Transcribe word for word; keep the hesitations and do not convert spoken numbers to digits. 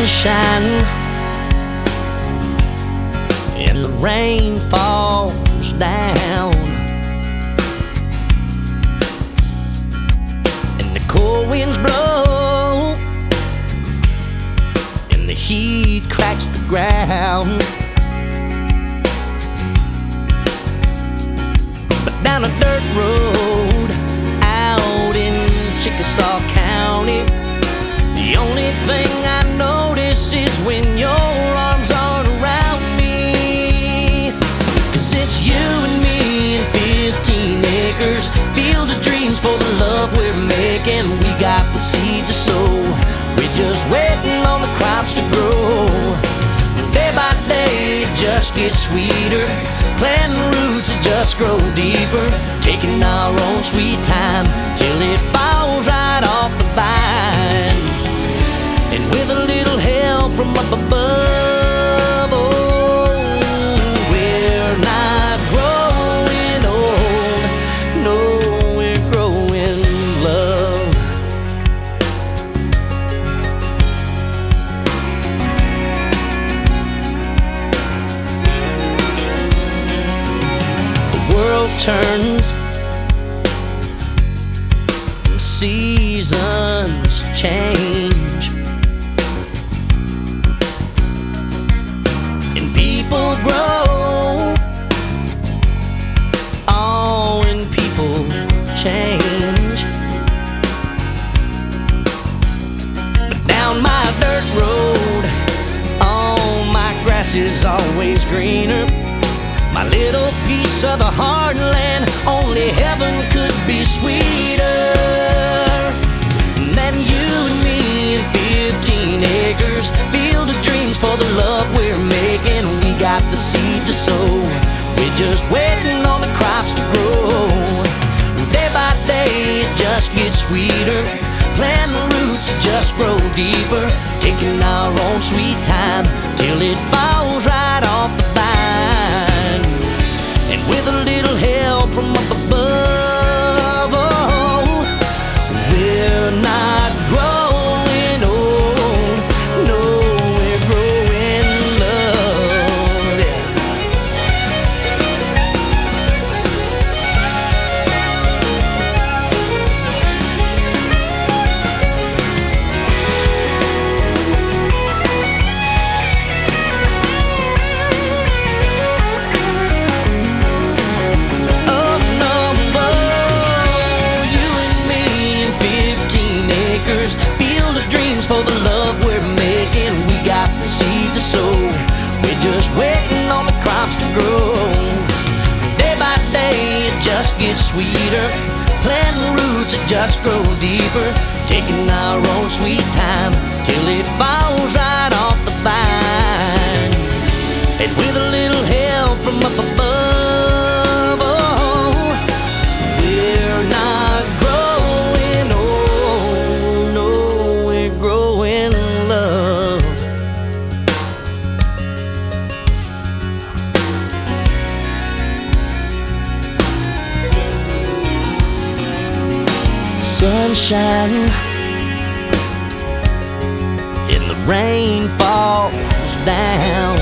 sunshine and the rain falls down, and the cold winds blow, and the heat cracks the ground. But down a dirt road out in Chickasaw County, the only thing I notice is when your arms aren't around me. 'Cause it's you and me and fifteen acres, field of dreams for the love we're making. We got the seed to sow, we're just waiting on the crops to grow. Day by day it just gets sweeter, planting roots that just grow deeper, taking our own sweet time till it falls right off the vine. And with a little help from up above, oh, we're not growing old, no, we're growing love. The world turns, and seasons change, and people grow, oh, and people change. But down my dirt road, oh, my grass is always greener. My little piece of the heartland, only heaven could be sweeter than you and me and fifteen acres, field of dreams for the love we're making. We got the seed to sow, we're just waiting on the crops to grow. Day by day it just gets sweeter, planting roots that just grow deeper, taking our own sweet time till it falls right off the vine. And with a little help from up above, oh, we're not growing old, no, we're growing love, yeah. Oh no, oh, you and me and fifteen acres, field of dreams for the love we're making. We got the seed to sow, we're just waiting on the crops to grow. Day by day it just gets sweeter, planting roots that just grow deeper, taking our own sweet time till it falls right off the vine. And with a little help from up above, oh, we're not growing old, no, we're growing love. Sunshine and the rain falls down,